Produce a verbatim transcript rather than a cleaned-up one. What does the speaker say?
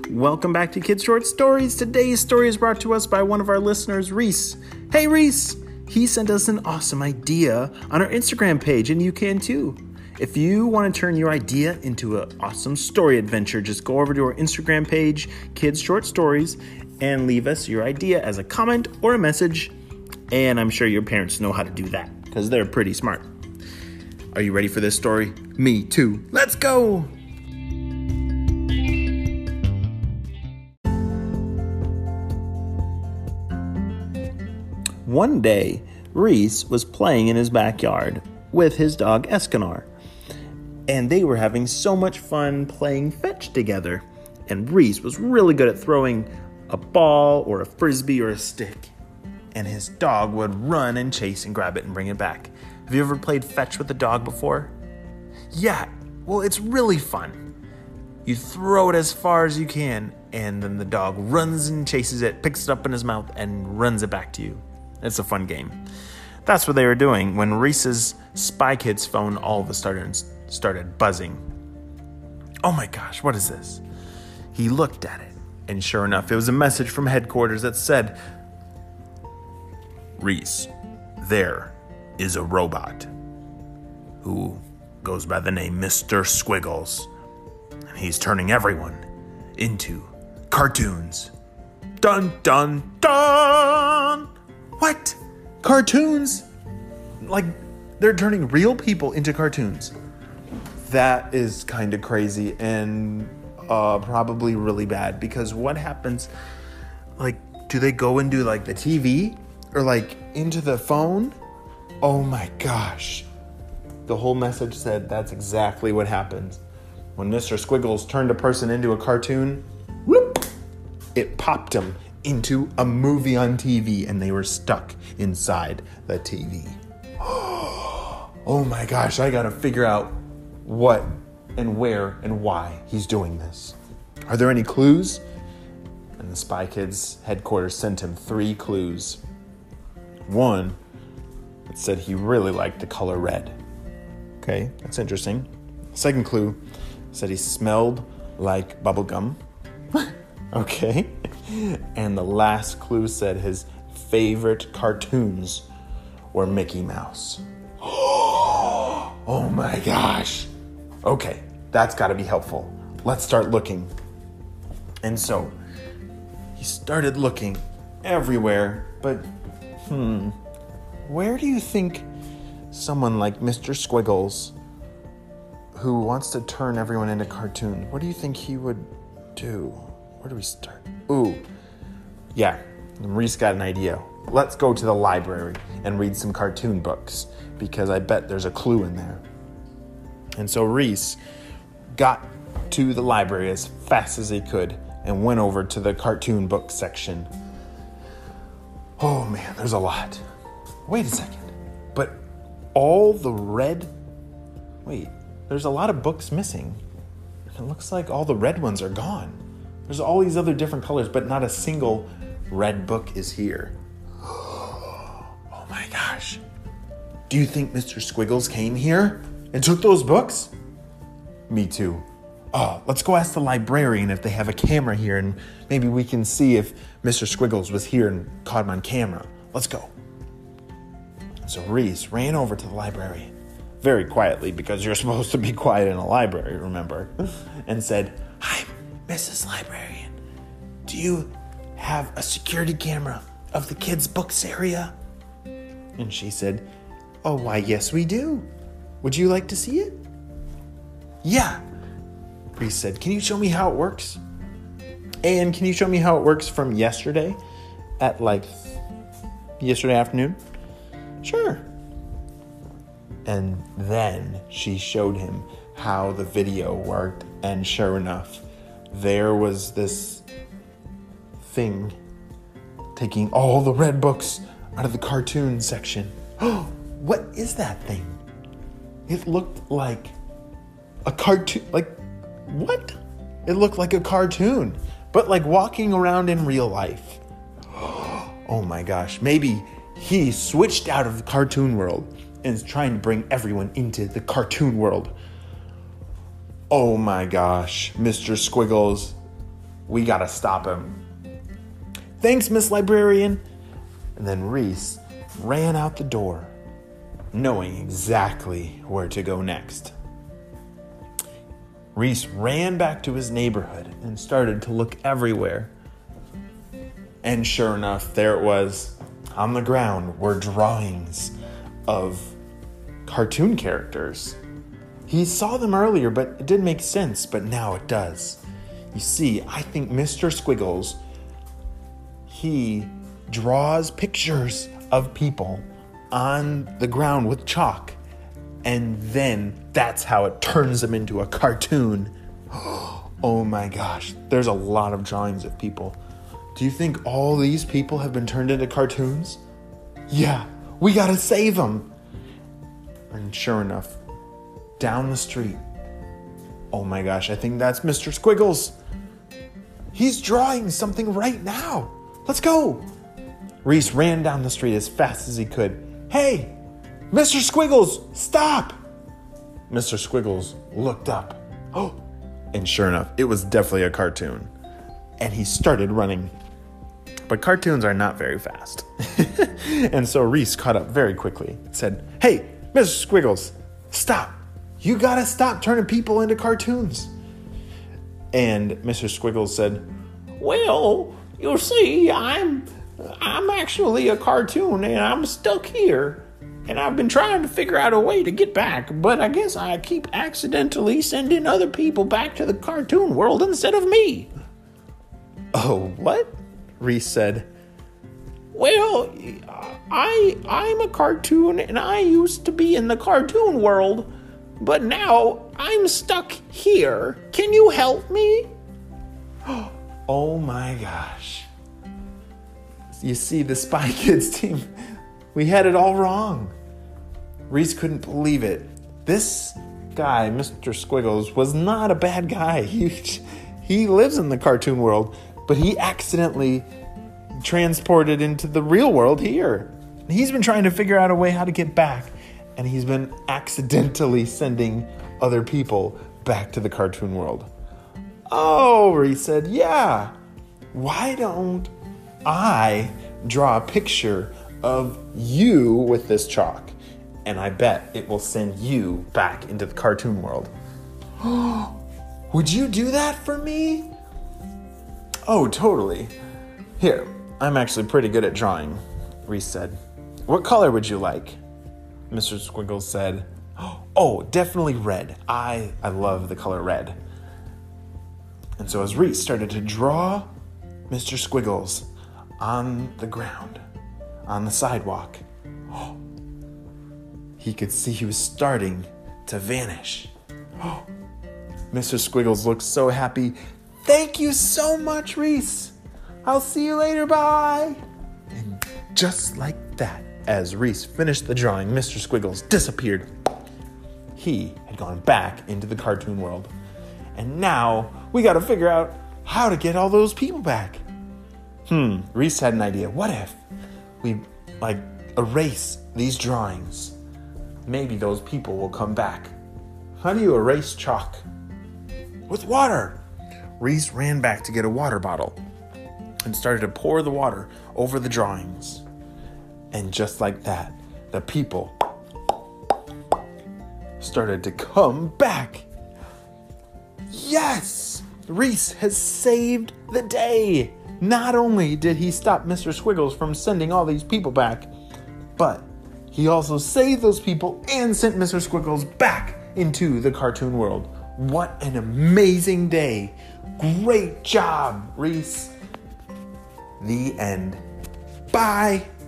Welcome back to Kids Short Stories. Today's story is brought to us by one of our listeners, Reese. Hey, Reese! He sent us an awesome idea on our Instagram page, and you can too. If you want to turn your idea into an awesome story adventure, just go over to our Instagram page, Kids Short Stories, and leave us your idea as a comment or a message. And I'm sure your parents know how to do that because they're pretty smart. Are you ready for this story? Me too. Let's go! One day, Reese was playing in his backyard with his dog Escanor, and they were having so much fun playing fetch together. And Reese was really good at throwing a ball or a frisbee or a stick, and his dog would run and chase and grab it and bring it back. Have you ever played fetch with a dog before? Yeah, well, it's really fun. You throw it as far as you can, and then the dog runs and chases it, picks it up in his mouth, and runs it back to you. It's a fun game. That's what they were doing when Reese's Spy Kids phone all of a sudden started buzzing. Oh my gosh, what is this? He looked at it, and sure enough, it was a message from headquarters that said, Reese, there is a robot who goes by the name Mister Squiggles, and he's turning everyone into cartoons. Dun, dun, dun! What? Cartoons? Like, they're turning real people into cartoons. That is kind of crazy and uh, probably really bad, because what happens, like, do they go into, like, the T V or, like, into the phone? Oh, my gosh. The whole message said that's exactly what happens. When Mister Squiggles turned a person into a cartoon, whoop, it popped him into a movie on T V, and they were stuck inside the T V. Oh my gosh, I gotta figure out what and where and why he's doing this. Are there any clues? And the Spy Kids headquarters sent him three clues. One, it said he really liked the color red. Okay, that's interesting. Second clue said he smelled like bubblegum. Okay. And the last clue said his favorite cartoons were Mickey Mouse. Oh my gosh. Okay, that's got to be helpful. Let's start looking. And so he started looking everywhere, but hmm, where do you think someone like Mister Squiggles, who wants to turn everyone into cartoon, what do you think he would do? Where do we start? Ooh, yeah, Reese got an idea. Let's go to the library and read some cartoon books, because I bet there's a clue in there. And so Reese got to the library as fast as he could and went over to the cartoon book section. Oh man, there's a lot. Wait a second. But all the red... Wait, there's a lot of books missing. It looks like all the red ones are gone. There's all these other different colors, but not a single red book is here. Oh my gosh. Do you think Mister Squiggles came here and took those books? Me too. Oh, let's go ask the librarian if they have a camera here, and maybe we can see if Mister Squiggles was here and caught him on camera. Let's go. So Reese ran over to the library, very quietly, because you're supposed to be quiet in a library, remember, and said, Hi, Missus Librarian, do you have a security camera of the kids' books area? And she said, Oh, why, yes, we do. Would you like to see it? Yeah. Reese said, Can you show me how it works? And can you show me how it works from yesterday at like yesterday afternoon? Sure. And then she showed him how the video worked, and sure enough, there was this thing taking all the red books out of the cartoon section. Oh, what is that thing? It looked like a cartoon, like, what? It looked like a cartoon, but like walking around in real life. Oh my gosh, maybe he switched out of the cartoon world and is trying to bring everyone into the cartoon world. Oh my gosh, Mister Squiggles We gotta stop him. Thanks, Miss Librarian. And then Reese ran out the door, knowing exactly where to go next. Reese ran back to his neighborhood and started to look everywhere. And sure enough, there it was. On the ground were drawings of cartoon characters. He saw them earlier, but it didn't make sense, but now it does. You see, I think Mister Squiggles, he draws pictures of people on the ground with chalk, and then that's how it turns them into a cartoon. Oh my gosh, there's a lot of drawings of people. Do you think all these people have been turned into cartoons? Yeah, we gotta save them. And sure enough, down the street, oh my gosh, I think that's Mister Squiggles. He's drawing something right now. Let's go. Reese ran down the street as fast as he could. Hey, Mister Squiggles, stop. Mister Squiggles looked up. Oh, and sure enough, it was definitely a cartoon. And he started running. But cartoons are not very fast. And so Reese caught up very quickly. Said, hey, Mister Squiggles, stop. You gotta stop turning people into cartoons. And Mister Squiggles said, well, you see, I'm I'm actually a cartoon and I'm stuck here. And I've been trying to figure out a way to get back, but I guess I keep accidentally sending other people back to the cartoon world instead of me. Oh, what? Reese said. Well, I, I'm a cartoon and I used to be in the cartoon world, but now I'm stuck here. Can you help me? Oh my gosh. You see, the Spy Kids team, we had it all wrong. Reese couldn't believe it. This guy, Mister Squiggles, was not a bad guy. He, he lives in the cartoon world, but he accidentally transported into the real world here. He's been trying to figure out a way how to get back, and he's been accidentally sending other people back to the cartoon world. Oh, Reese said, yeah, why don't I draw a picture of you with this chalk? And I bet it will send you back into the cartoon world. Would you do that for me? Oh, totally. Here, I'm actually pretty good at drawing, Reese said. What color would you like? Mister Squiggles said, oh, definitely red. I, I love the color red. And so as Reese started to draw Mister Squiggles on the ground, on the sidewalk, he could see he was starting to vanish. Mister Squiggles looked so happy. Thank you so much, Reese. I'll see you later, bye. And just like that, as Reese finished the drawing, Mister Squiggles disappeared. He had gone back into the cartoon world. And now we gotta figure out how to get all those people back. Hmm, Reese had an idea. What if we, like, erase these drawings? Maybe those people will come back. How do you erase chalk? With water. Reese ran back to get a water bottle and started to pour the water over the drawings. And just like that, the people started to come back. Yes! Reese has saved the day. Not only did he stop Mister Squiggles from sending all these people back, but he also saved those people and sent Mister Squiggles back into the cartoon world. What an amazing day. Great job, Reese. The end. Bye.